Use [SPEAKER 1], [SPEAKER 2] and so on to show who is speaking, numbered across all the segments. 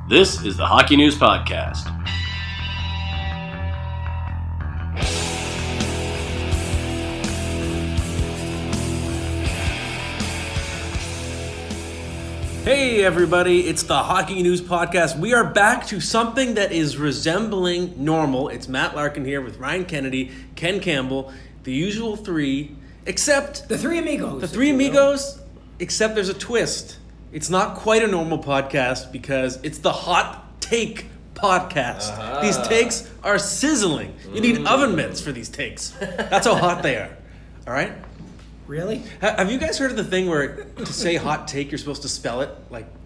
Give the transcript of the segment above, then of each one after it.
[SPEAKER 1] This is the Hockey News Podcast. Hey everybody, it's the Hockey News Podcast. We are back to something that is resembling normal. It's Matt Larkin here with Ryan Kennedy, Ken Campbell, the usual three, except...
[SPEAKER 2] The Three Amigos.
[SPEAKER 1] The Three Amigos, except there's a twist. It's not quite a normal podcast because it's the Hot Take Podcast. Uh-huh. These takes are sizzling. You need oven mitts for these takes. That's how hot they are. All right?
[SPEAKER 2] Really?
[SPEAKER 1] Have you guys heard of the thing where to say hot take, you're supposed to spell it like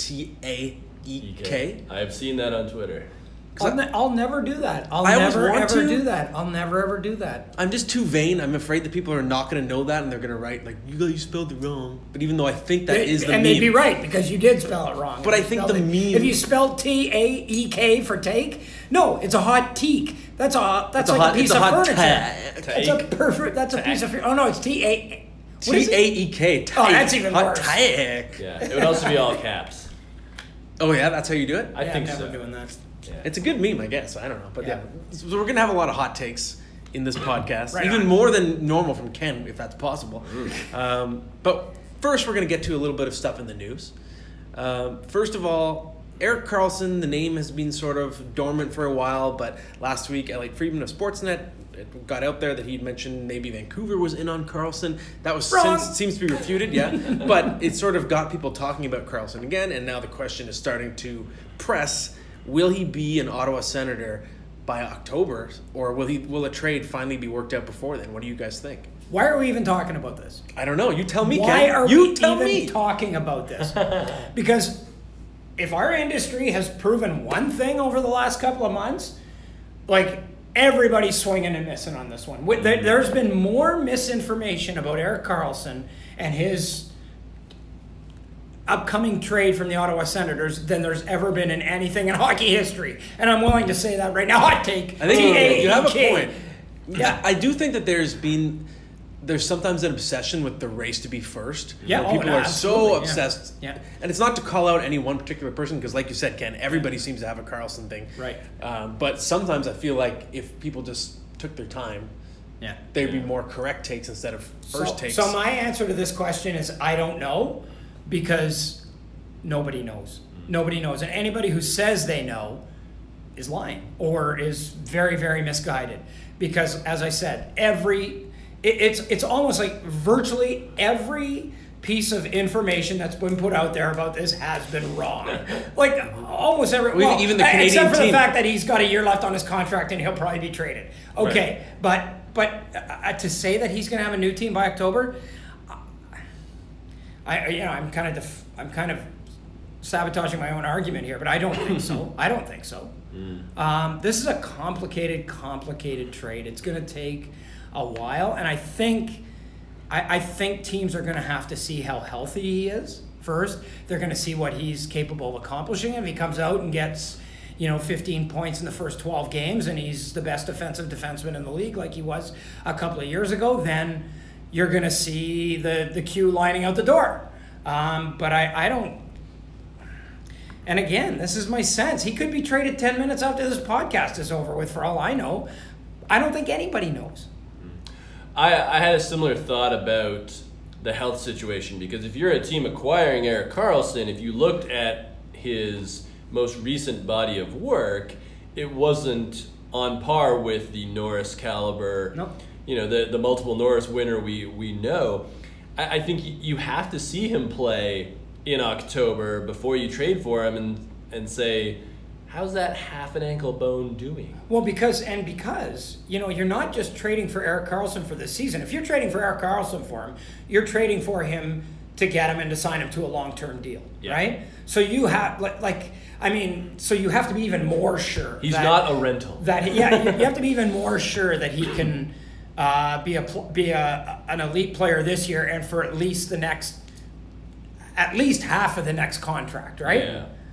[SPEAKER 1] T-A-E-K?
[SPEAKER 3] I've seen that on Twitter.
[SPEAKER 2] I'll never do that. I'll never ever do that.
[SPEAKER 1] I'm just too vain. I'm afraid that people are not going to know that and they're going to write like, you spelled it wrong. But even though I think that is the meme.
[SPEAKER 2] And they'd be right because you did spell it wrong.
[SPEAKER 1] But I think the meme...
[SPEAKER 2] If you spelled T-A-E-K for take, no, it's a hot teak. That's like a piece of furniture. That's a piece of... Oh no, it's T-A...
[SPEAKER 1] T-A-E-K.
[SPEAKER 2] Oh, that's even worse.
[SPEAKER 3] Yeah, it would also be all caps.
[SPEAKER 1] Oh yeah, that's how you do it?
[SPEAKER 3] I think
[SPEAKER 2] I'm
[SPEAKER 3] so.
[SPEAKER 2] never doing that.
[SPEAKER 1] Yeah. It's a good meme, I guess. I don't know. But yeah. So we're going to have a lot of hot takes in this podcast.
[SPEAKER 2] Right
[SPEAKER 1] even
[SPEAKER 2] on.
[SPEAKER 1] more than normal from Ken, if that's possible. But first, we're going to get to a little bit of stuff in the news. First of all, Erik Karlsson, the name has been sort of dormant for a while, but last week, Elliot Friedman of Sportsnet, it got out there that he'd mentioned maybe Vancouver was in on Karlsson. That was seems to be refuted, yeah. But it sort of got people talking about Karlsson again, and now the question is starting to press. Will he be an Ottawa Senator by October, or will a trade finally be worked out before then? What do you guys think?
[SPEAKER 2] Why are we even talking about this?
[SPEAKER 1] I don't know. You tell me, Ken.
[SPEAKER 2] Why are
[SPEAKER 1] you
[SPEAKER 2] we
[SPEAKER 1] tell
[SPEAKER 2] even
[SPEAKER 1] me.
[SPEAKER 2] talking about this? Because if our industry has proven one thing over the last couple of months, like everybody's swinging and missing on this one. There's been more misinformation about Erik Karlsson and his upcoming trade from the Ottawa Senators than there's ever been in anything in hockey history. And I'm willing to say that right now. Hot take.
[SPEAKER 1] I think you have a point.
[SPEAKER 2] Yeah.
[SPEAKER 1] I do think that there's sometimes an obsession with the race to be first.
[SPEAKER 2] Yeah,
[SPEAKER 1] people are so obsessed.
[SPEAKER 2] Yeah.
[SPEAKER 1] And it's not to call out any one particular person, because like you said, Ken, everybody seems to have a Karlsson thing.
[SPEAKER 2] Right.
[SPEAKER 1] But sometimes I feel like if people just took their time, there'd be more correct takes instead of first takes.
[SPEAKER 2] So my answer to this question is I don't know, because nobody knows. Nobody knows. And anybody who says they know is lying or is very, very misguided. Because, as I said, it's almost like virtually every piece of information that's been put out there about this has been wrong. Like, almost every...
[SPEAKER 1] Well, even the Canadian
[SPEAKER 2] except for
[SPEAKER 1] team.
[SPEAKER 2] the fact that he's got a year left on his contract and he'll probably be traded. Okay,
[SPEAKER 1] right.
[SPEAKER 2] But to say that he's going to have a new team by October... I'm kind of sabotaging my own argument here, but I don't think so. This is a complicated trade. It's going to take a while, and I think teams are going to have to see how healthy he is first. They're going to see what he's capable of accomplishing. If he comes out and gets 15 points in the first 12 games, and he's the best defensive defenseman in the league like he was a couple of years ago, then you're going to see the queue lining out the door. But I don't... And again, this is my sense. He could be traded 10 minutes after this podcast is over with, for all I know. I don't think anybody knows.
[SPEAKER 3] I had a similar thought about the health situation, because if you're a team acquiring Erik Karlsson, if you looked at his most recent body of work, it wasn't on par with the Norris caliber...
[SPEAKER 2] Nope.
[SPEAKER 3] The multiple Norris winner we know. I think you have to see him play in October before you trade for him and say, how's that half an ankle bone doing?
[SPEAKER 2] Well, because you're not just trading for Erik Karlsson for this season. If you're trading for Erik Karlsson for him, you're trading for him to get him and to sign him to a long-term deal, right? So you have so you have to be even more sure.
[SPEAKER 3] He's not a rental.
[SPEAKER 2] You have to be even more sure that he can be an elite player this year and for at least half of the next contract, right?
[SPEAKER 3] Yeah.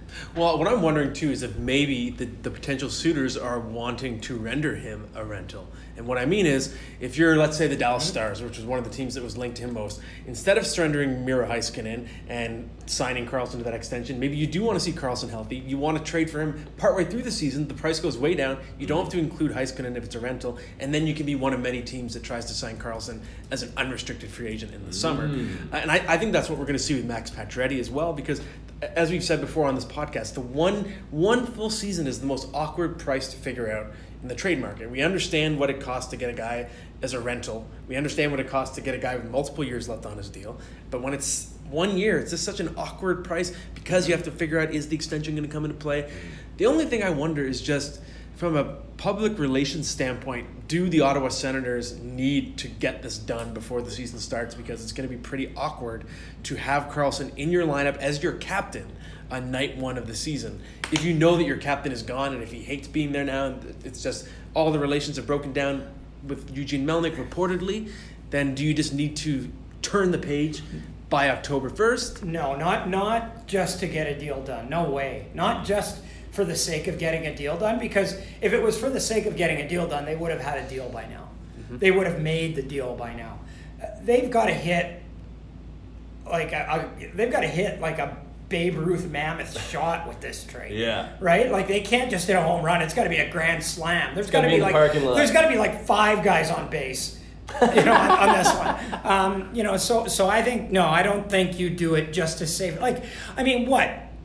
[SPEAKER 1] Well, what I'm wondering too is if maybe the potential suitors are wanting to render him a rental. And what I mean is, if you're, let's say, the Dallas Stars, which was one of the teams that was linked to him most, instead of surrendering Miro Heiskanen and signing Karlsson to that extension, maybe you do want to see Karlsson healthy. You want to trade for him partway through the season. The price goes way down. You don't have to include Heiskanen if it's a rental. And then you can be one of many teams that tries to sign Karlsson as an unrestricted free agent in the summer. And I think that's what we're going to see with Max Pacioretty as well, because as we've said before on this podcast, the one full season is the most awkward price to figure out in the trade market. We understand what it costs to get a guy as a rental. We understand what it costs to get a guy with multiple years left on his deal. But when it's 1 year, it's just such an awkward price because you have to figure out, is the extension going to come into play? The only thing I wonder is just from a public relations standpoint, do the Ottawa Senators need to get this done before the season starts? Because it's going to be pretty awkward to have Karlsson in your lineup as your captain on night one of the season. If you know that your captain is gone and if he hates being there now, and it's just all the relations have broken down with Eugene Melnyk reportedly, then do you just need to turn the page by October 1st?
[SPEAKER 2] No, not just to get a deal done. No way. Not just for the sake of getting a deal done, because if it was for the sake of getting a deal done, they would have had a deal by now. They would have made the deal by now. They've got to hit like a Babe Ruth mammoth shot with this trade.
[SPEAKER 3] Yeah.
[SPEAKER 2] Right? Like they can't just hit a home run. It's got to be a grand slam. There's got to
[SPEAKER 3] be in the parking lot.
[SPEAKER 2] There's got to be like 5 guys on base. On this one. So I think no, I don't think you do it just to save. Like, I mean, what?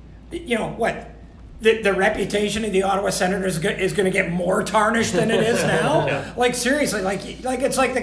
[SPEAKER 2] The reputation of the Ottawa Senators is going to get more tarnished than it is now.
[SPEAKER 1] Yeah.
[SPEAKER 2] Like seriously, like it's like the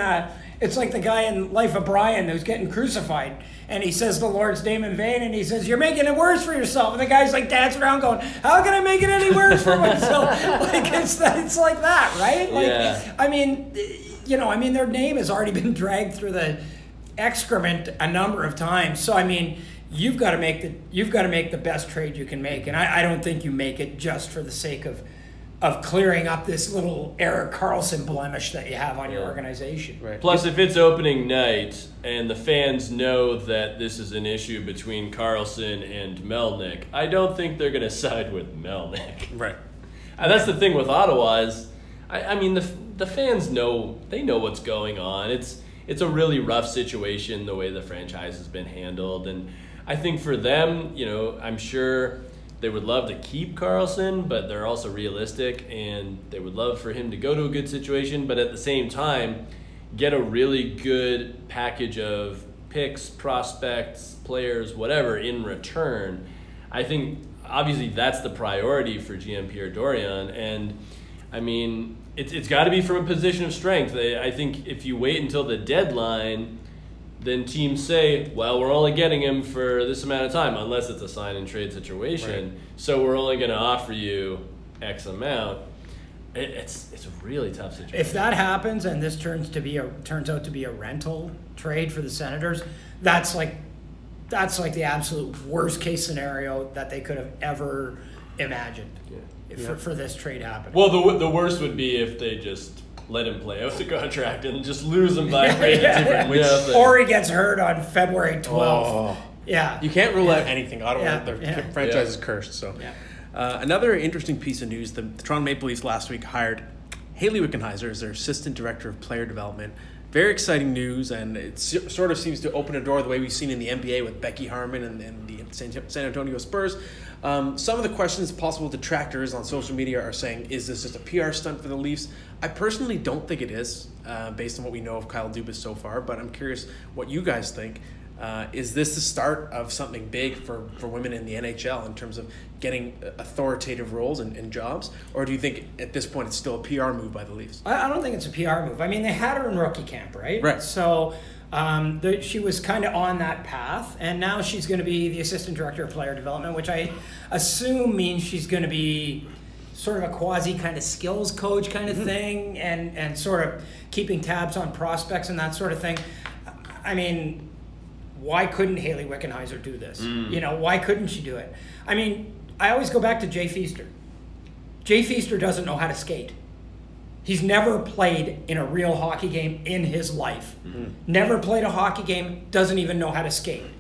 [SPEAKER 2] guy in Life of Brian who's getting crucified, and he says the Lord's name in vain, and he says, "You're making it worse for yourself." And the guy's like dancing around going, "How can I make it any worse for myself?" Like it's like that, right? Like,
[SPEAKER 3] yeah.
[SPEAKER 2] I mean, their name has already been dragged through the excrement a number of times. So I mean, you've got to make the best trade you can make, and I don't think you make it just for the sake of clearing up this little Erik Karlsson blemish that you have on your organization.
[SPEAKER 1] Right.
[SPEAKER 3] Plus, if it's opening night and the fans know that this is an issue between Karlsson and Melnyk, I don't think they're going to side with Melnyk.
[SPEAKER 1] Right.
[SPEAKER 3] And that's the thing with Ottawa is, I mean, the fans know what's going on. It's a really rough situation the way the franchise has been handled, and I think for them, I'm sure they would love to keep Karlsson, but they're also realistic, and they would love for him to go to a good situation, but at the same time, get a really good package of picks, prospects, players, whatever, in return. I think, obviously, that's the priority for GM Pierre Dorion, and, I mean, it's got to be from a position of strength. I think if you wait until the deadline, then teams say, well, we're only getting him for this amount of time, unless it's a sign and trade situation. Right. So we're only going to offer you X amount. It's a really tough situation.
[SPEAKER 2] If that happens and this turns out to be a rental trade for the Senators, that's like the absolute worst case scenario that they could have ever imagined. Yeah. For this trade happening.
[SPEAKER 3] Well, the worst would be if they just let him play out the contract and just lose him by agency.
[SPEAKER 2] Or he gets hurt on February 12th.
[SPEAKER 1] Oh.
[SPEAKER 2] Yeah.
[SPEAKER 1] You can't rule out anything. Ottawa, their franchise is cursed. So, another interesting piece of news: the Toronto Maple Leafs last week hired Hayley Wickenheiser as their assistant director of player development. Very exciting news, and it sort of seems to open a door the way we've seen in the NBA with Becky Harmon and the San Antonio Spurs. Some of the questions possible detractors on social media are saying, is this just a PR stunt for the Leafs? I personally don't think it is, based on what we know of Kyle Dubas so far, but I'm curious what you guys think. Is this the start of something big for women in the NHL in terms of getting authoritative roles and jobs? Or do you think at this point it's still a PR move by the Leafs?
[SPEAKER 2] I don't think it's a PR move. I mean, they had her in rookie camp, right?
[SPEAKER 1] Right.
[SPEAKER 2] So she was kind of on that path, and now she's going to be the assistant director of player development, which I assume means she's going to be sort of a quasi kind of skills coach kind of thing, and sort of keeping tabs on prospects and that sort of thing. I mean, why couldn't Hayley Wickenheiser do this? Why couldn't she do it? I mean, I always go back to Jay Feaster. Jay Feaster doesn't know how to skate. He's never played in a real hockey game in his life. Never played a hockey game, doesn't even know how to skate.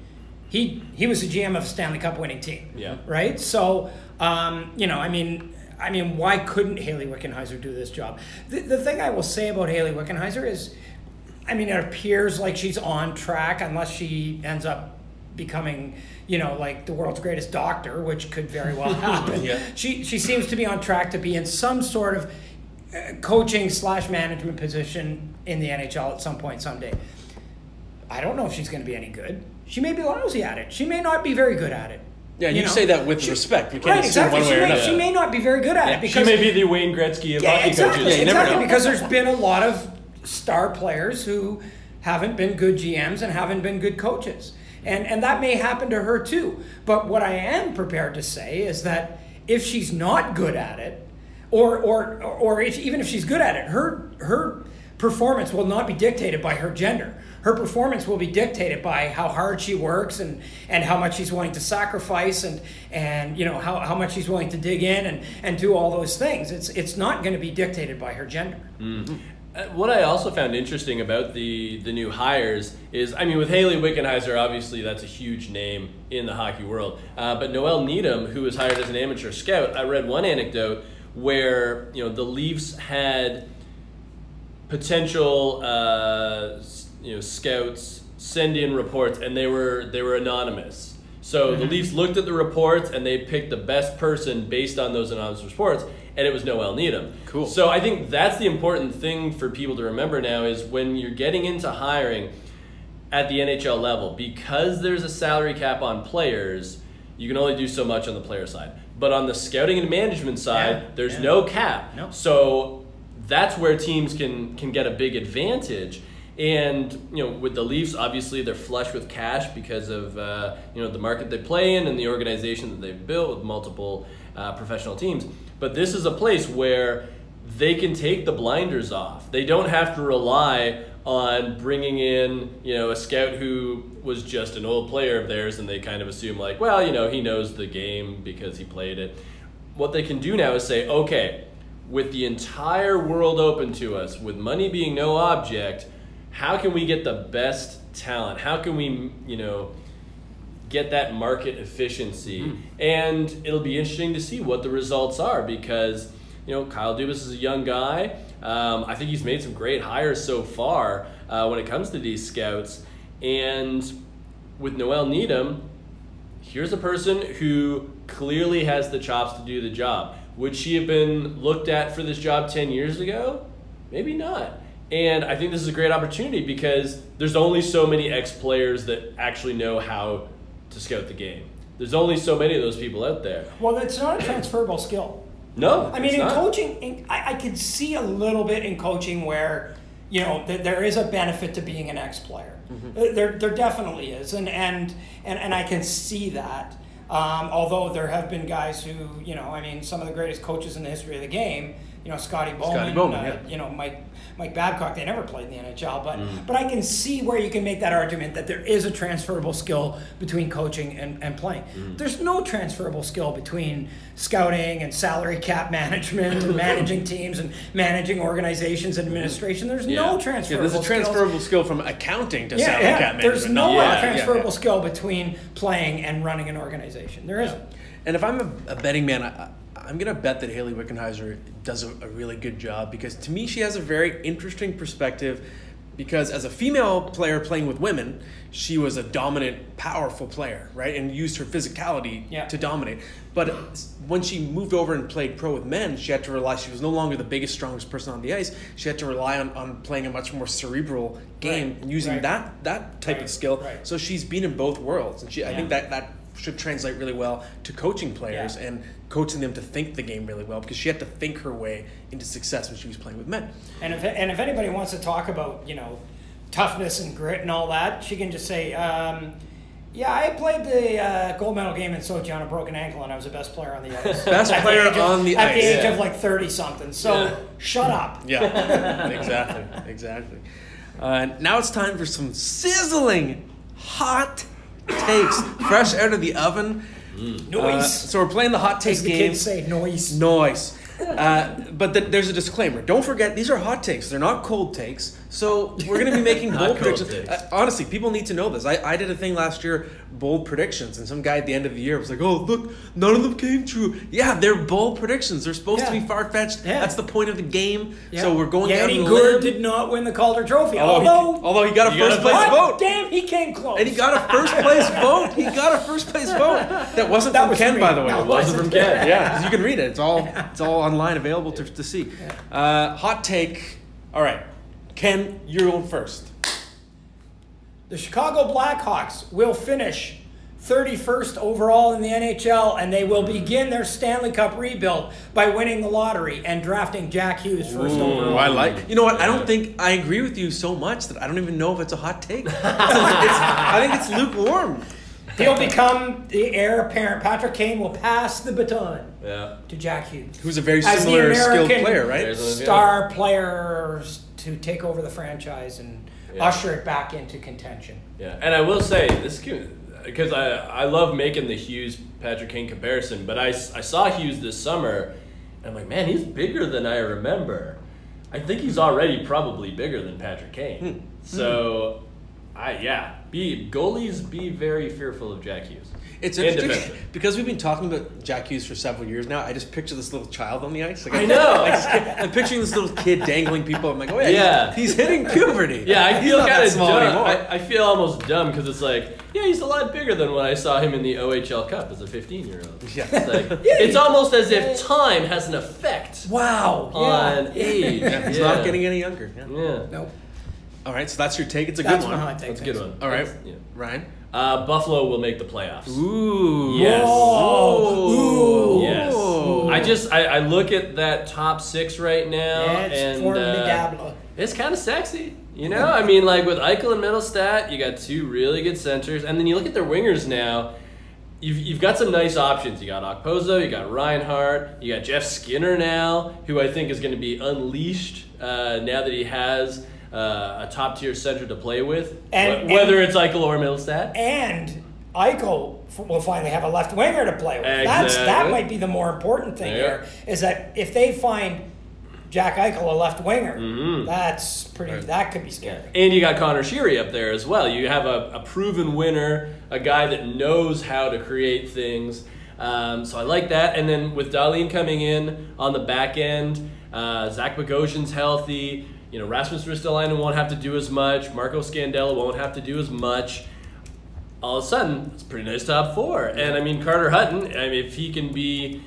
[SPEAKER 2] he was the GM of a Stanley Cup winning team.
[SPEAKER 3] Yeah.
[SPEAKER 2] Right. So I mean, why couldn't Hayley Wickenheiser do this job? The thing I will say about Hayley Wickenheiser is, I mean, it appears like she's on track, unless she ends up becoming, like the world's greatest doctor, which could very well happen.
[SPEAKER 1] Yeah.
[SPEAKER 2] She seems to be on track to be in some sort of coaching/management position in the NHL at some point someday. I don't know if she's going to be any good. She may be lousy at it. She may not be very good at it.
[SPEAKER 1] Yeah, you say that with respect. We can't
[SPEAKER 2] Right,
[SPEAKER 1] assume
[SPEAKER 2] exactly.
[SPEAKER 1] one way or another.
[SPEAKER 2] She may not be very good at it.
[SPEAKER 3] She
[SPEAKER 2] Because
[SPEAKER 3] may be the Wayne Gretzky of hockey
[SPEAKER 2] exactly,
[SPEAKER 3] coaches.
[SPEAKER 1] you never
[SPEAKER 2] exactly,
[SPEAKER 1] know.
[SPEAKER 2] because there's been a lot of star players who haven't been good GMs and haven't been good coaches. And that may happen to her too. But what I am prepared to say is that if she's not good at it, or even if she's good at it, her performance will not be dictated by her gender. Her performance will be dictated by how hard she works and how much she's willing to sacrifice and how much she's willing to dig in and do all those things. It's not going to be dictated by her gender.
[SPEAKER 3] Mm. What I also found interesting about the new hires is, I mean, with Hayley Wickenheiser, obviously that's a huge name in the hockey world. But Noelle Needham, who was hired as an amateur scout, I read one anecdote where the Leafs had potential scouts send in reports, and they were anonymous. So the Leafs looked at the reports and they picked the best person based on those anonymous reports, and it was Noelle Needham.
[SPEAKER 1] Cool.
[SPEAKER 3] So I think that's the important thing for people to remember now is when you're getting into hiring at the NHL level, because there's a salary cap on players, you can only do so much on the player side. But on the scouting and management side, there's no cap.
[SPEAKER 2] No.
[SPEAKER 3] So that's where teams can get a big advantage. And with the Leafs, obviously they're flush with cash because of the market they play in and the organization that they've built with multiple professional teams. But this is a place where they can take the blinders off. They don't have to rely on bringing in a scout who was just an old player of theirs, and they kind of assume like, well, he knows the game because he played it. What they can do now is say, okay, with the entire world open to us, with money being no object, how can we get the best talent? How can we, get that market efficiency? And it'll be interesting to see what the results are because, Kyle Dubas is a young guy. I think he's made some great hires so far when it comes to these scouts. And with Noelle Needham, here's a person who clearly has the chops to do the job. Would she have been looked at for this job 10 years ago? Maybe not. And I think this is a great opportunity because there's only so many ex-players that actually know how to scout the game. There's only so many of those people out there.
[SPEAKER 2] Well, it's not a transferable skill.
[SPEAKER 3] No,
[SPEAKER 2] I mean,
[SPEAKER 3] it's
[SPEAKER 2] in
[SPEAKER 3] not.
[SPEAKER 2] coaching, I could see a little bit in coaching where, there is a benefit to being an ex-player.
[SPEAKER 1] Mm-hmm.
[SPEAKER 2] There definitely is, and I can see that. Although there have been guys who, some of the greatest coaches in the history of the game, Scotty Bowman, Mike Babcock, they never played in the NHL, but I can see where you can make that argument that there is a transferable skill between coaching and playing. There's no transferable skill between scouting and salary cap management and managing teams and managing organizations and administration. There's no transferable
[SPEAKER 1] there's a transferable skill from accounting to salary cap management.
[SPEAKER 2] There's no transferable skill between playing and running an organization. There isn't.
[SPEAKER 1] And if I'm a betting man, I'm going to bet that Hayley Wickenheiser does a really good job because to me she has a very interesting perspective because as a female player playing with women, she was a dominant, powerful player, right? And used her physicality to dominate. But when she moved over and played pro with men, she had to rely, she was no longer the biggest, strongest person on the ice. She had to rely on playing a much more cerebral game and using that type of skill.
[SPEAKER 2] Right.
[SPEAKER 1] So she's been in both worlds. And I think that should translate really well to coaching players and coaching them to think the game really well because she had to think her way into success when she was playing with men.
[SPEAKER 2] And if anybody wants to talk about, toughness and grit and all that, she can just say, I played the gold medal game in Sochi on a broken ankle and I was the best player on the ice.
[SPEAKER 1] Best player on the ice.
[SPEAKER 2] At the age of like 30-something. So shut up.
[SPEAKER 1] Yeah, exactly. Now it's time for some sizzling hot takes fresh out of the oven.
[SPEAKER 2] Noise.
[SPEAKER 1] So we're playing the hot take
[SPEAKER 2] As the
[SPEAKER 1] game.
[SPEAKER 2] kids say, noise.
[SPEAKER 1] But there's a disclaimer. Don't forget, these are hot takes. They're not cold takes. So we're going to be making bold
[SPEAKER 3] Not cold
[SPEAKER 1] predictions.
[SPEAKER 3] takes.
[SPEAKER 1] Honestly, people need to know this. I did a thing last year, bold predictions, and some guy at the end of the year was like, "Oh, look, none of them came true." Yeah, they're bold predictions. They're supposed to be far-fetched.
[SPEAKER 2] Yeah.
[SPEAKER 1] That's the point of the game. So we're going
[SPEAKER 2] Yanni
[SPEAKER 1] out on a
[SPEAKER 2] Gourde
[SPEAKER 1] limb.
[SPEAKER 2] did not win the Calder Trophy.
[SPEAKER 1] Although he got a first place
[SPEAKER 2] God
[SPEAKER 1] vote.
[SPEAKER 2] damn, he came close.
[SPEAKER 1] And he got a first place vote. He got a first place vote. That wasn't
[SPEAKER 2] That
[SPEAKER 1] from
[SPEAKER 2] was
[SPEAKER 1] Ken,
[SPEAKER 2] from
[SPEAKER 1] by
[SPEAKER 2] me.
[SPEAKER 1] the way.
[SPEAKER 2] No,
[SPEAKER 1] It
[SPEAKER 2] it
[SPEAKER 1] wasn't
[SPEAKER 2] wasn't.
[SPEAKER 1] from Ken. Yeah, because you can read it. It's all online available to see. Hot take. All right, Ken, you're going first.
[SPEAKER 2] The Chicago Blackhawks will finish 31st overall in the NHL, and they will begin their Stanley Cup rebuild by winning the lottery and drafting Jack Hughes first overall.
[SPEAKER 1] I like. You know what? I don't think I agree with you so much that I don't even know if it's a hot take. I think it's lukewarm.
[SPEAKER 2] He'll become the heir apparent. Patrick Kane will pass the baton to Jack Hughes,
[SPEAKER 1] Who's a very
[SPEAKER 2] as the
[SPEAKER 1] similar skilled
[SPEAKER 2] American
[SPEAKER 1] player, right?
[SPEAKER 2] star player to take over the franchise and usher it back into contention.
[SPEAKER 3] Yeah, and I will say this because I love making the Hughes Patrick Kane comparison, but I saw Hughes this summer, and I'm like, man, he's bigger than I remember. I think he's already probably bigger than Patrick Kane. So, goalies be very fearful of Jack Hughes.
[SPEAKER 1] It's
[SPEAKER 3] And
[SPEAKER 1] interesting
[SPEAKER 3] defensive.
[SPEAKER 1] because we've been talking about Jack Hughes for several years now. I just picture this little child on the ice. Like,
[SPEAKER 3] I know.
[SPEAKER 1] I'm picturing this little kid dangling people. I'm like, oh
[SPEAKER 3] Yeah.
[SPEAKER 1] he's hitting puberty.
[SPEAKER 3] Yeah, I
[SPEAKER 1] He's
[SPEAKER 3] feel
[SPEAKER 1] not that
[SPEAKER 3] kind of
[SPEAKER 1] small
[SPEAKER 3] dumb.
[SPEAKER 1] anymore.
[SPEAKER 3] I feel almost dumb because it's like, yeah, he's a lot bigger than when I saw him in the OHL Cup as a 15-year-old.
[SPEAKER 1] Yeah.
[SPEAKER 3] It's like, it's almost as if time has an effect
[SPEAKER 2] Wow.
[SPEAKER 3] on age.
[SPEAKER 1] He's not getting any younger. Yeah.
[SPEAKER 3] Yeah.
[SPEAKER 2] Nope.
[SPEAKER 1] All right, so that's your take. It's a
[SPEAKER 2] That's
[SPEAKER 1] good
[SPEAKER 2] my
[SPEAKER 1] one.
[SPEAKER 2] hot take.
[SPEAKER 3] That's a good one.
[SPEAKER 1] All right,
[SPEAKER 3] Yeah.
[SPEAKER 1] Ryan.
[SPEAKER 3] Buffalo will make the playoffs.
[SPEAKER 1] Ooh.
[SPEAKER 3] Yes.
[SPEAKER 2] Ooh.
[SPEAKER 3] Yes. I look at that top six right now,
[SPEAKER 2] Yeah, it's
[SPEAKER 3] and
[SPEAKER 2] formidable.
[SPEAKER 3] it's kind of sexy. You know, I mean, like with Eichel and Middlestat, you got two really good centers, and then you look at their wingers now. You've got some nice options. You got Okposo, you got Reinhardt, you got Jeff Skinner now, who I think is going to be unleashed now that he has a top tier center to play with, whether it's Eichel or Middlestat.
[SPEAKER 2] And Eichel will finally have a left winger to play with.
[SPEAKER 3] Exactly.
[SPEAKER 2] That might be the more important thing here, is that if they find Jack Eichel a left winger, that's pretty. That could be scary.
[SPEAKER 3] And you got Connor Sheary up there as well. You have a proven winner, a guy that knows how to create things. So I like that. And then with Dahlin coming in on the back end, Zach Bogosian's healthy. You know, Rasmus Ristolainen won't have to do as much. Marco Scandella won't have to do as much. All of a sudden, it's a pretty nice top four. And I mean, Carter Hutton, if he can be,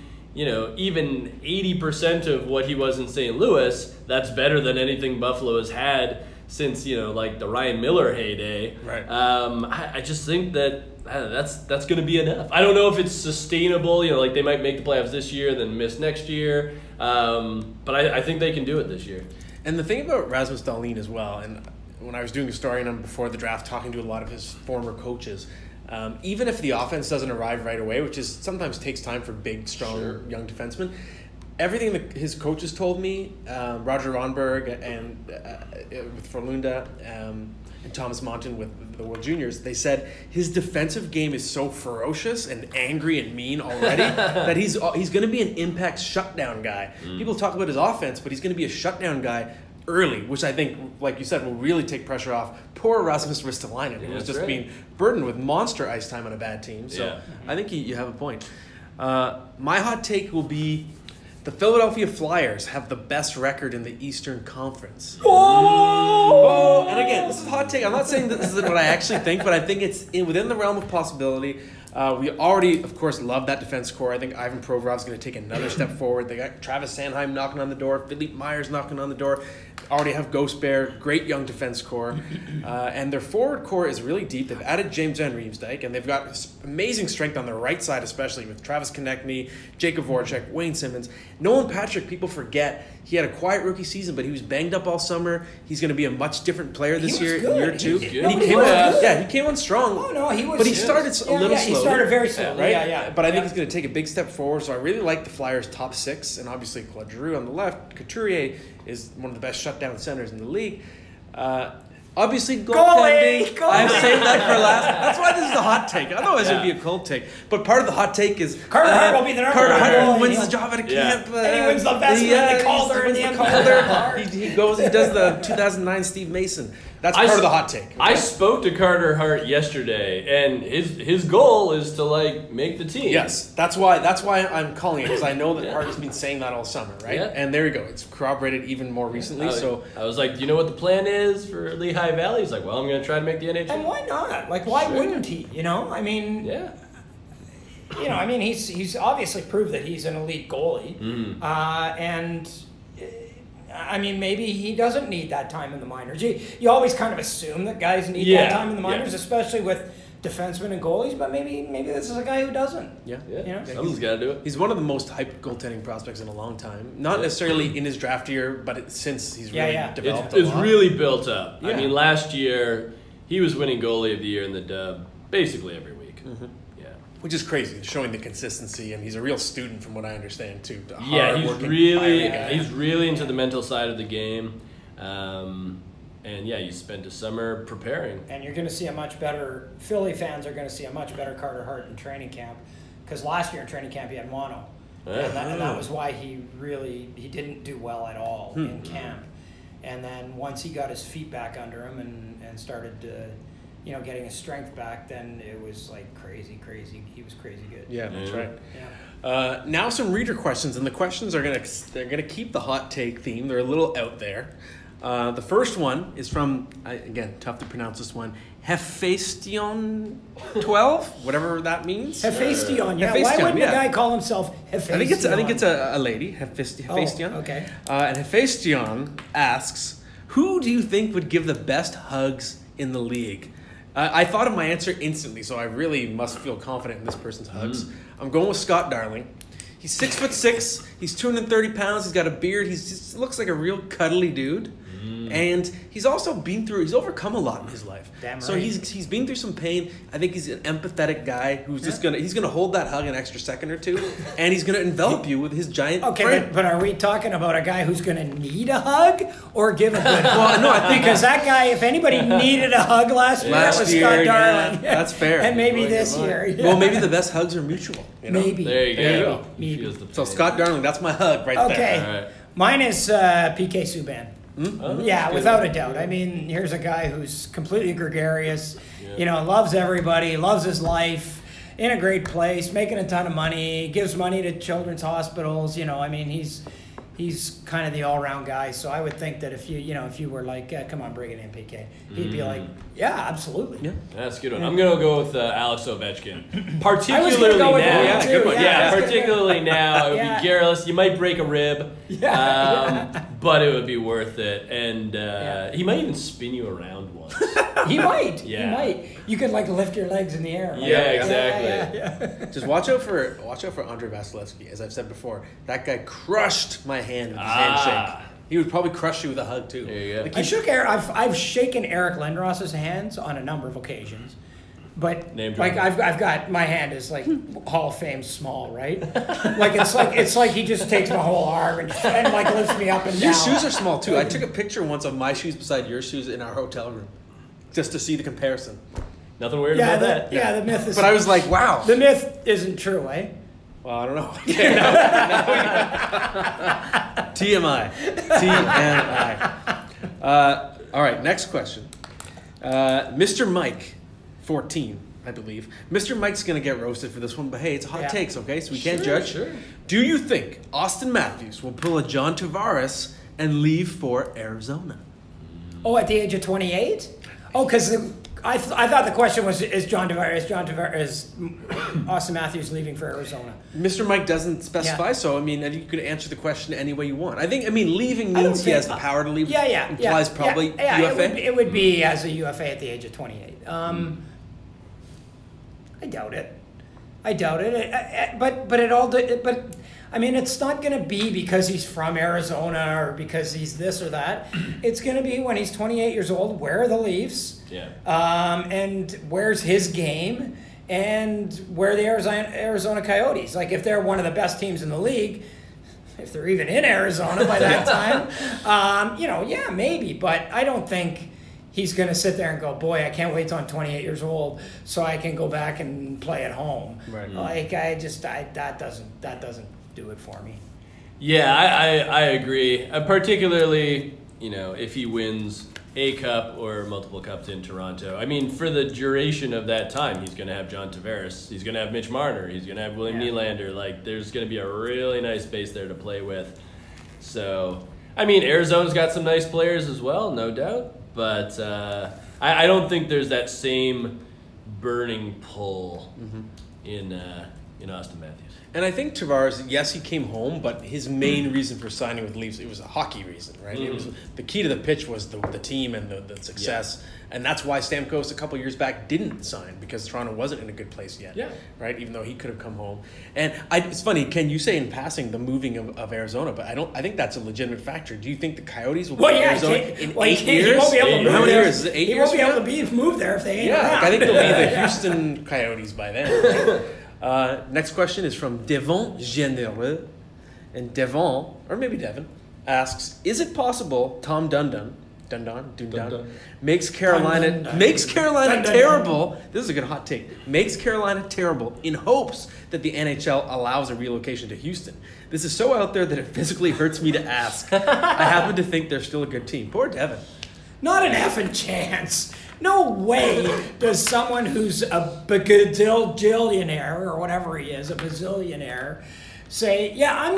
[SPEAKER 3] even 80% of what he was in St. Louis, that's better than anything Buffalo has had since, like the Ryan Miller heyday.
[SPEAKER 1] Right.
[SPEAKER 3] I just think that that's going to be enough. I don't know if it's sustainable. Like they might make the playoffs this year, then miss next year. But I think they can do it this year.
[SPEAKER 1] And the thing about Rasmus Dahlin as well, and when I was doing a story on him before the draft, talking to a lot of his former coaches, even if the offense doesn't arrive right away, which is sometimes takes time for big, strong, young defensemen, everything that his coaches told me, Roger Ronberg and with Frölunda, and Thomas Monton with the World Juniors, they said his defensive game is so ferocious and angry and mean already that he's going to be an impact shutdown guy. People talk about his offense, but he's going to be a shutdown guy early, which I think, like you said, will really take pressure off poor Rasmus Ristolainen, who was just being burdened with monster ice time on a bad team. So I think you have a point. My hot take will be the Philadelphia Flyers have the best record in the Eastern Conference. Oh! And again, this is a hot take. I'm not saying that this is what I actually think, but I think it's within the realm of possibility. We already, of course, love that defense core. I think Ivan Provorov's going to take another step forward. They got Travis Sanheim knocking on the door, Philippe Myers knocking on the door. Already have Ghost Bear, great young defense core. And their forward core is really deep. They've added James Van Riemsdyk, and they've got amazing strength on the right side, especially with Travis Konechny, Jacob Voracek, Wayne Simmons. Nolan Patrick, people forget, he had a quiet rookie season, but he was banged up all summer. He's going to be a much different player this year, year two.
[SPEAKER 3] He
[SPEAKER 1] came on strong.
[SPEAKER 2] Oh, no, he was.
[SPEAKER 1] But he started a little slowly.
[SPEAKER 2] He started very slowly.
[SPEAKER 1] Right?
[SPEAKER 2] Yeah.
[SPEAKER 1] But I think he's going to take a big step forward. So I really like the Flyers' top six, and obviously Claude Giroux on the left. Couturier is one of the best shutdown centers in the league. Obviously, goaltending.
[SPEAKER 2] Goalie!
[SPEAKER 1] I've saved that for last. That's why this is a hot take. Otherwise, it'd be a cold take. But part of the hot take is
[SPEAKER 2] Carter Hart will be the number
[SPEAKER 1] Carter
[SPEAKER 2] one
[SPEAKER 1] Hart
[SPEAKER 2] goalie.
[SPEAKER 1] wins the job at a camp.
[SPEAKER 2] And he wins the Vezina and the Calder
[SPEAKER 1] he
[SPEAKER 2] and the
[SPEAKER 1] wins
[SPEAKER 2] Calder.
[SPEAKER 1] He goes. He does the 2009 Steve Mason. That's part of the hot take. Okay?
[SPEAKER 3] I spoke to Carter Hart yesterday, and his goal is to make the team.
[SPEAKER 1] Yes, that's why I'm calling it, because I know that Hart has been saying that all summer, right?
[SPEAKER 3] Yeah.
[SPEAKER 1] And there you go. It's corroborated even more recently. So
[SPEAKER 3] I was like, do you know what the plan is for Lehigh Valley? He's like, well, I'm going to try to make the NHL.
[SPEAKER 2] And why not? Why wouldn't he? I mean,
[SPEAKER 3] Yeah.
[SPEAKER 2] He's obviously proved that he's an elite goalie, and I mean, maybe he doesn't need that time in the minors. You always kind of assume that guys need that time in the minors, especially with defensemen and goalies. But maybe this is a guy who doesn't.
[SPEAKER 1] Yeah.
[SPEAKER 3] Someone's got to do it.
[SPEAKER 1] He's one of the most hyped goaltending prospects in a long time. Not necessarily in his draft year, but since he's really developed.
[SPEAKER 3] It's really built up.
[SPEAKER 1] Yeah.
[SPEAKER 3] I mean, last year he was winning goalie of the year in the Dub basically every week.
[SPEAKER 1] Mm-hmm.
[SPEAKER 3] Yeah.
[SPEAKER 1] Which is crazy, showing the consistency, and he's a real student from what I understand too.
[SPEAKER 3] Yeah, he's really into the mental side of the game, and he spent a summer preparing.
[SPEAKER 2] And you're going to see Philly fans are going to see a much better Carter Hart in training camp, because last year in training camp he had mono, and that was why he didn't do well at all in camp. And then once he got his feet back under him and started getting his strength back, then it was crazy. He was crazy good.
[SPEAKER 1] Yeah, that's right.
[SPEAKER 2] Yeah.
[SPEAKER 1] Now some reader questions, and the questions they're gonna keep the hot take theme. They're a little out there. The first one is from, again, tough to pronounce this one, Hephaestion 12, whatever that means.
[SPEAKER 2] Hephaestion, yeah.
[SPEAKER 1] Hephaestion,
[SPEAKER 2] Why wouldn't
[SPEAKER 1] yeah.
[SPEAKER 2] a guy call himself Hephaestion?
[SPEAKER 1] I think it's a lady, Hephaestion.
[SPEAKER 2] Oh, okay.
[SPEAKER 1] And Hephaestion asks, who do you think would give the best hugs in the league? I thought of my answer instantly, so I really must feel confident in this person's hugs. I'm going with Scott Darling. He's 6'6". He's 230 pounds. He's got a beard. He just looks like a real cuddly dude. And he's also he's overcome a lot in his life.
[SPEAKER 2] Damn right.
[SPEAKER 1] So he's been through some pain. I think he's an empathetic guy who's he's gonna hold that hug an extra second or two, and he's gonna envelop you with his giant.
[SPEAKER 2] Okay, but are we talking about a guy who's going to need a hug or give a good hug?
[SPEAKER 1] Well, no, I think
[SPEAKER 2] because that guy, if anybody needed a hug last year, it was Scott Darling.
[SPEAKER 1] Yeah, that's fair.
[SPEAKER 2] And maybe this year. Yeah.
[SPEAKER 1] Well, maybe the best hugs are mutual.
[SPEAKER 2] Maybe.
[SPEAKER 3] There you go.
[SPEAKER 2] Maybe.
[SPEAKER 3] He feels the
[SPEAKER 1] So
[SPEAKER 3] pain.
[SPEAKER 1] Scott Darling, that's my hug right
[SPEAKER 2] Okay.
[SPEAKER 1] there.
[SPEAKER 3] All right.
[SPEAKER 2] Mine is PK Subban.
[SPEAKER 3] Oh,
[SPEAKER 2] Yeah,
[SPEAKER 3] good.
[SPEAKER 2] without a doubt. I mean, here's a guy who's completely gregarious, loves everybody, loves his life, in a great place, making a ton of money, gives money to children's hospitals. He's kind of the all-around guy. So I would think that if you were like, come on, bring it in, PK, he'd be like, yeah, absolutely.
[SPEAKER 1] Yeah.
[SPEAKER 3] That's a good one. I'm going to go with Alex Ovechkin.
[SPEAKER 2] I was
[SPEAKER 3] Particularly
[SPEAKER 2] gonna go with
[SPEAKER 3] now.
[SPEAKER 2] that too,
[SPEAKER 1] good one.
[SPEAKER 3] Yeah, particularly now. It would
[SPEAKER 2] Yeah.
[SPEAKER 3] be garrulous. You might break a rib,
[SPEAKER 2] Yeah.
[SPEAKER 3] but it would be worth it. And he might even spin you around once.
[SPEAKER 2] He might.
[SPEAKER 3] Yeah.
[SPEAKER 2] He might. You could lift your legs in the air. Right?
[SPEAKER 3] Yeah, exactly.
[SPEAKER 2] Yeah.
[SPEAKER 1] Just watch out for Andrei Vasilevsky. As I've said before, that guy crushed my hand with his handshake. He would probably crush you with a hug too.
[SPEAKER 3] There you go.
[SPEAKER 1] Like,
[SPEAKER 2] I shook I've shaken Eric Lindros's hands on a number of occasions, but
[SPEAKER 3] Name
[SPEAKER 2] like
[SPEAKER 3] drop.
[SPEAKER 2] I've got my hand is like Hall of Fame small, right? it's like he just takes my whole arm and lifts me up and
[SPEAKER 1] your
[SPEAKER 2] down.
[SPEAKER 1] shoes are small too. I took a picture once of my shoes beside your shoes in our hotel room, just to see the comparison.
[SPEAKER 3] Nothing weird
[SPEAKER 2] Yeah,
[SPEAKER 3] about that.
[SPEAKER 2] the myth is.
[SPEAKER 1] But I was like, wow.
[SPEAKER 2] the myth isn't true, eh?
[SPEAKER 1] Well, I don't know. TMI. All right, next question. Mr. Mike, 14, I believe. Mr. Mike's going to get roasted for this one, but hey, it's hot takes, okay? So we can't judge.
[SPEAKER 3] Sure.
[SPEAKER 1] Do you think Austin Matthews will pull a John Tavares and leave for Arizona?
[SPEAKER 2] Oh, at the age of 28? Oh, because I thought the question was, is Austin Matthews leaving for Arizona?
[SPEAKER 1] Mr. Mike doesn't specify, so I mean, you could answer the question any way you want. leaving means he has the power to leave. Implies probably UFA.
[SPEAKER 2] It would be as a UFA at the age of 28. I doubt it. But I mean, it's not going to be because he's from Arizona or because he's this or that. It's going to be when he's 28 years old. Where are the Leafs?
[SPEAKER 3] Yeah.
[SPEAKER 2] And where's his game? And where are the Arizona Coyotes? Like, if they're one of the best teams in the league, if they're even in Arizona by that time, maybe. But I don't think he's going to sit there and go, boy, I can't wait till I'm 28 years old so I can go back and play at home.
[SPEAKER 1] Right.
[SPEAKER 2] Like that doesn't do it for me.
[SPEAKER 3] Yeah, I agree. Particularly, if he wins a cup or multiple cups in Toronto. I mean, for the duration of that time, he's going to have John Tavares. He's going to have Mitch Marner. He's going to have William Nylander. Like, there's going to be a really nice base there to play with. So, I mean, Arizona's got some nice players as well, no doubt. But I don't think there's that same burning pull in Austin Matthews.
[SPEAKER 1] And I think Tavares, yes, he came home, but his main reason for signing with the Leafs, it was a hockey reason, right? It was the key to the pitch was the team and the success. Yeah. And that's why Stamkos a couple years back didn't sign, because Toronto wasn't in a good place yet.
[SPEAKER 2] Yeah.
[SPEAKER 1] Right? Even though he could have come home. And it's funny, Ken, you say in passing the moving of Arizona, but I think that's a legitimate factor. Do you think the Coyotes will be in Arizona in 8 years?
[SPEAKER 2] He won't be able to move
[SPEAKER 1] How many
[SPEAKER 2] there.
[SPEAKER 1] years? Is it 8
[SPEAKER 2] he
[SPEAKER 1] years?
[SPEAKER 2] He won't be able to move there if they ain't around.
[SPEAKER 1] I think they'll be the Houston Coyotes by then. Next question is from Devon Genereux. And Devon, or maybe Devon, asks, is it possible Tom Dundon makes Carolina terrible? This is a good hot take. Makes Carolina terrible in hopes that the NHL allows a relocation to Houston. This is so out there that it physically hurts me to ask. I happen to think they're still a good team. Poor Devon.
[SPEAKER 2] Not an effing chance. No way does someone who's a bajillionaire or whatever he is, a bazillionaire, say, "Yeah, I'm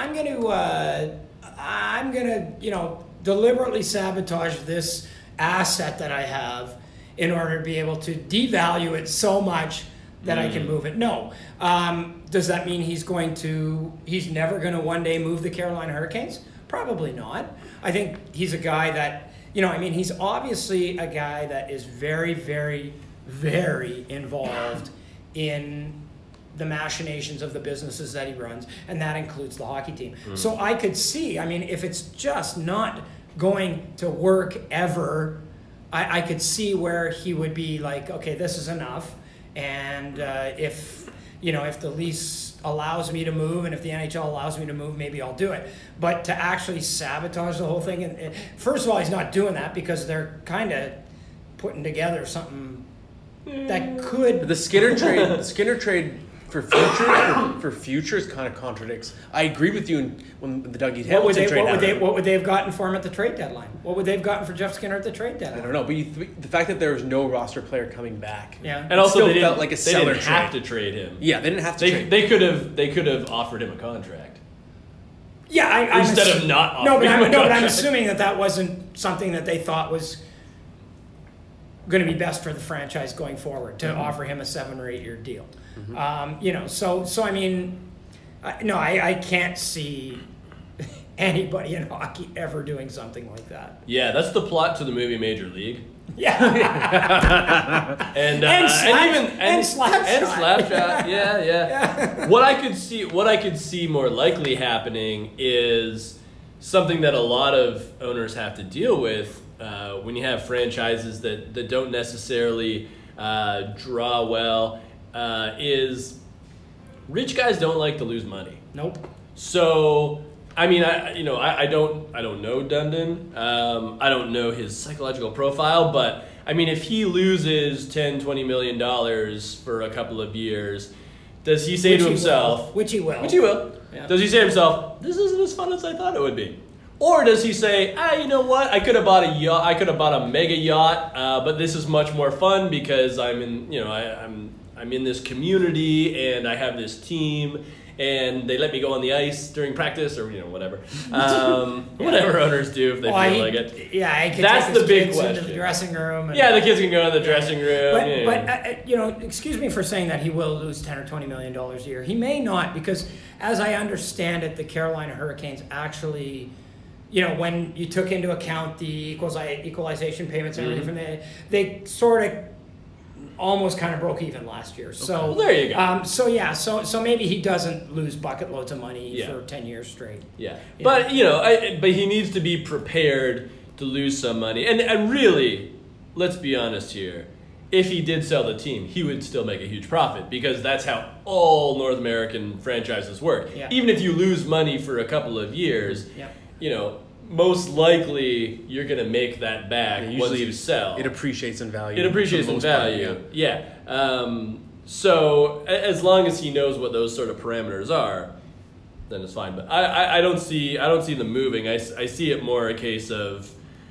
[SPEAKER 2] gonna, deliberately sabotage this asset that I have in order to be able to devalue it so much that I can move it." No. Does that mean he's never going to one day move the Carolina Hurricanes? Probably not. I think he's a guy that, he's obviously a guy that is very, very, very involved in the machinations of the businesses that he runs, and that includes the hockey team. So I could see, if it's just not going to work ever, I could see where he would be like, okay, this is enough, and if the lease allows me to move, and if the NHL allows me to move, maybe I'll do it. But to actually sabotage the whole thing, and first of all, he's not doing that because they're kind of putting together something that could.
[SPEAKER 1] The Skinner trade for futures kind of contradicts. I agree with you when the Dougie Hamilton trade.
[SPEAKER 2] What would they have gotten for him at the trade deadline? What would they have gotten for Jeff Skinner at the trade deadline?
[SPEAKER 1] I don't know, but the fact that there was no roster player coming back,
[SPEAKER 3] and also
[SPEAKER 1] they felt like a seller
[SPEAKER 3] didn't have to trade him.
[SPEAKER 1] Yeah, they didn't have to.
[SPEAKER 3] They could have offered him a contract.
[SPEAKER 2] Yeah,
[SPEAKER 3] instead of not offering him a
[SPEAKER 2] but I'm
[SPEAKER 3] contract.
[SPEAKER 2] assuming that wasn't something that they thought was going to be best for the franchise going forward, to offer him a 7 or 8 year deal. I can't see anybody in hockey ever doing something like that.
[SPEAKER 3] Yeah, that's the plot to the movie Major League.
[SPEAKER 2] Yeah.
[SPEAKER 3] and Slapshot. Yeah. What I could see more likely happening is something that a lot of owners have to deal with when you have franchises that don't necessarily draw well. Is rich guys don't like to lose money.
[SPEAKER 2] Nope.
[SPEAKER 3] So I don't know Dundon. I don't know his psychological profile, but if he loses $10-20 million for a couple of years, does he say to himself,
[SPEAKER 2] which he will,
[SPEAKER 3] yeah. Does he say to himself, this isn't as fun as I thought it would be? Or does he say, you know what? I could have bought a yacht. I could have bought a mega yacht, but this is much more fun because I'm in this community and I have this team and they let me go on the ice during practice or whatever. Whatever owners do if they feel like it.
[SPEAKER 2] Yeah, I could
[SPEAKER 3] that's
[SPEAKER 2] take his
[SPEAKER 3] the big
[SPEAKER 2] kids
[SPEAKER 3] question.
[SPEAKER 2] into the dressing room.
[SPEAKER 3] The kids can go to the dressing room.
[SPEAKER 2] But excuse me for saying that he will lose $10 or $20 million a year. He may not, because as I understand it, the Carolina Hurricanes actually, when you took into account the equalization payments and everything from they sort of almost kind of broke even last year. So
[SPEAKER 3] well, there you go.
[SPEAKER 2] So maybe he doesn't lose bucket loads of money for 10 years straight.
[SPEAKER 3] Yeah. But but he needs to be prepared to lose some money. And really, let's be honest here. If he did sell the team, he would still make a huge profit because that's how all North American franchises work.
[SPEAKER 2] Yeah.
[SPEAKER 3] Even if you lose money for a couple of years, most likely you're going to make that back once
[SPEAKER 1] usually
[SPEAKER 3] you sell.
[SPEAKER 1] It appreciates in value.
[SPEAKER 3] It appreciates in value. So as long as he knows what those sort of parameters are, then it's fine. But I don't see them moving. I see it more a case of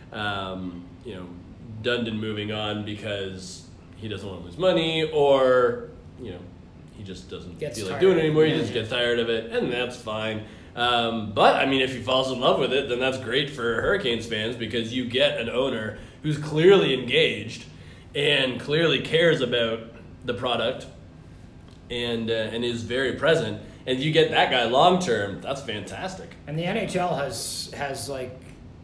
[SPEAKER 3] Dundon moving on because he doesn't want to lose money, or he just doesn't feel like doing it anymore. He just gets tired of it, and that's fine. But I mean, if he falls in love with it, then that's great for Hurricanes fans, because you get an owner who's clearly engaged and clearly cares about the product and is very present. And you get that guy long term, that's fantastic.
[SPEAKER 2] And the NHL has like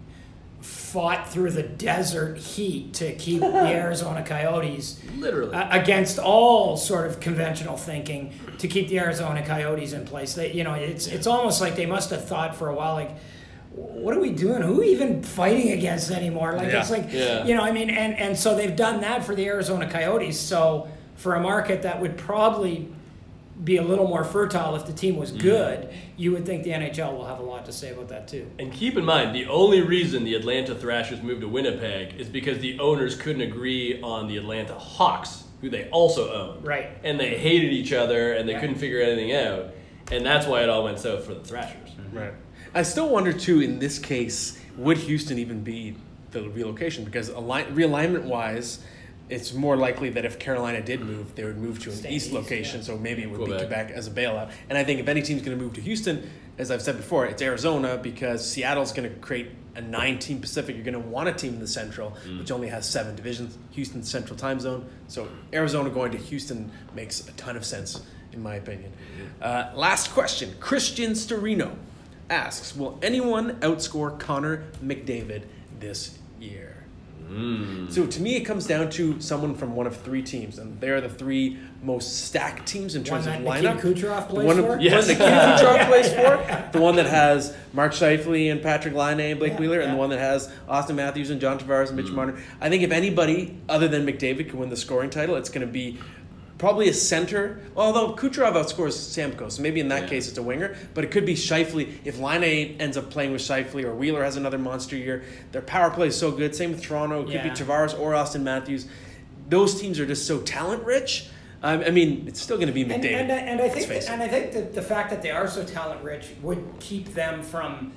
[SPEAKER 2] fought through the desert heat to keep the Arizona Coyotes
[SPEAKER 3] literally
[SPEAKER 2] against all sort of conventional thinking, to keep the Arizona Coyotes in place. They, it's almost like they must have thought for a while, like, what are we doing? Who are we even fighting against anymore? Like, it's like, and so they've done that for the Arizona Coyotes. So for a market that would probably be a little more fertile if the team was good, you would think the NHL will have a lot to say about that too.
[SPEAKER 3] And keep in mind, the only reason the Atlanta Thrashers moved to Winnipeg is because the owners couldn't agree on the Atlanta Hawks, who they also own.
[SPEAKER 2] Right.
[SPEAKER 3] And they hated each other, and they couldn't figure anything out. And that's why it all went south for the Thrashers.
[SPEAKER 1] Right. I still wonder, too, in this case, would Houston even be the relocation? Because realignment-wise, it's more likely that if Carolina did move, they would move to an east location, so maybe it would be Quebec as a bailout. And I think if any team's going to move to Houston, as I've said before, it's Arizona, because Seattle's going to create a 9-team Pacific. You're going to want a team in the Central, which only has 7 divisions. Houston's Central time zone. So Arizona going to Houston makes a ton of sense, in my opinion. Last question. Christian Storino asks, will anyone outscore Connor McDavid this year? So to me, it comes down to someone from one of 3 teams, and they're the 3 most stacked teams in terms of lineup.
[SPEAKER 2] Nikita Kucherov plays for?
[SPEAKER 1] Yes. The one that Nikita Kucherov plays for, the one that has Mark Scheifele and Patrick Laine and Blake Wheeler, and the one that has Austin Matthews and John Tavares and Mitch Marner. I think if anybody other than McDavid can win the scoring title, it's going to be probably a center, although Kucherov outscores Stamkos, so maybe in that case it's a winger, but it could be Scheifele. If Laine ends up playing with Scheifele, or Wheeler has another monster year, their power play is so good. Same with Toronto. It could be Tavares or Austin Matthews. Those teams are just so talent-rich. I mean, it's still going to be McDavid.
[SPEAKER 2] And I think that the fact that they are so talent-rich would keep them from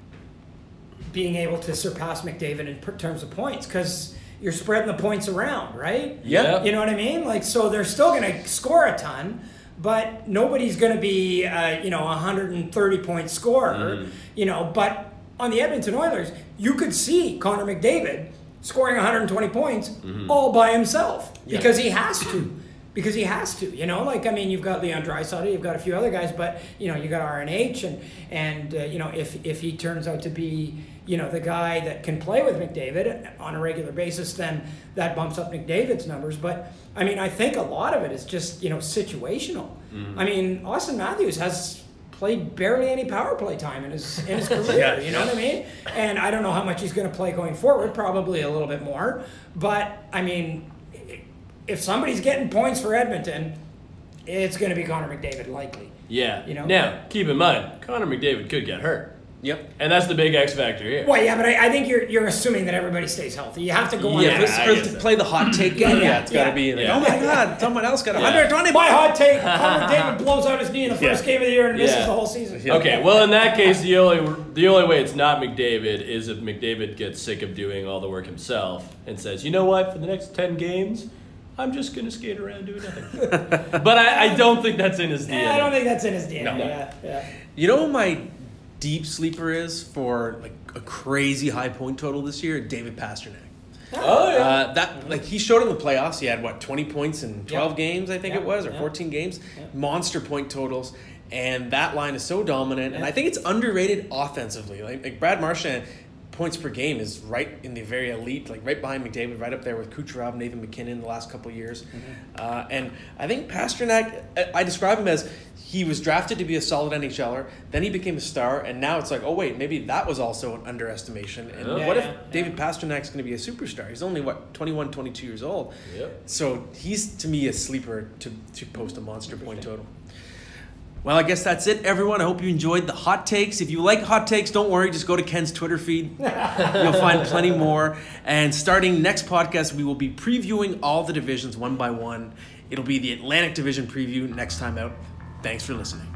[SPEAKER 2] being able to surpass McDavid in terms of points, because you're spreading the points around, right?
[SPEAKER 1] Yeah.
[SPEAKER 2] You know what I mean? Like, so they're still going to score a ton, but nobody's going to be, 130-point scorer, But on the Edmonton Oilers, you could see Connor McDavid scoring 120 points all by himself because he has to. You've got Leon Draisaitl, you've got a few other guys, but, you got RNH, and if he turns out to be, the guy that can play with McDavid on a regular basis, then that bumps up McDavid's numbers. But, I think a lot of it is just, situational. Austin Matthews has played barely any power play time in his career, you know what I mean? And I don't know how much he's going to play going forward, probably a little bit more. But, if somebody's getting points for Edmonton, it's going to be Connor McDavid, likely.
[SPEAKER 3] Yeah. Now, keep in mind, Connor McDavid could get hurt.
[SPEAKER 1] Yep.
[SPEAKER 3] And that's the big X factor here.
[SPEAKER 2] Well, yeah, but I think you're assuming that everybody stays healthy. You have to go on that.
[SPEAKER 1] To play the hot take game, it's got to be like, oh my God, someone else got 120.
[SPEAKER 2] My hot take, Connor McDavid blows out his knee in the first game of the year and misses the whole season.
[SPEAKER 3] Yeah. Okay, well, in that case, the only way it's not McDavid is if McDavid gets sick of doing all the work himself and says, you know what, for the next 10 games, I'm just going to skate around doing nothing. But I don't think that's in his DNA.
[SPEAKER 2] I don't think that's in his DNA.
[SPEAKER 3] No.
[SPEAKER 2] Yeah.
[SPEAKER 1] You know what my deep sleeper is for like a crazy high point total this year? David Pastrnak.
[SPEAKER 3] Oh, yeah.
[SPEAKER 1] He showed in the playoffs. He had 20 points in 12 games, I think it was, or 14 games. Monster point totals. And that line is so dominant. And I think it's underrated offensively. Like Brad Marchand, points per game is right in the very elite, like right behind McDavid, right up there with Kucherov, Nathan McKinnon the last couple of years. And I think Pastrnak, I describe him as he was drafted to be a solid NHLer, then he became a star, and now it's like, oh wait, maybe that was also an underestimation. And what if David Pastrnak's going to be a superstar? He's only, 21, 22 years old.
[SPEAKER 3] Yep.
[SPEAKER 1] So he's, to me, a sleeper to post a monster point total. Well, I guess that's it, everyone. I hope you enjoyed the hot takes. If you like hot takes, don't worry. Just go to Ken's Twitter feed. You'll find plenty more. And starting next podcast, we will be previewing all the divisions one by one. It'll be the Atlantic Division preview next time out. Thanks for listening.